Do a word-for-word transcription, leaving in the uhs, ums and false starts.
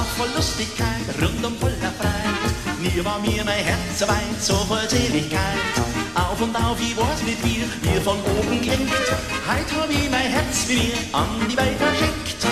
Lauf voll Lustigkeit, rundum voller Freiheit. Nie war mir mein Herz so weit, so voll Seligkeit. Auf und auf, wie war's mit mir, mir von oben klingt. Heut hab ich mein Herz wie mir an die Welt verschenkt.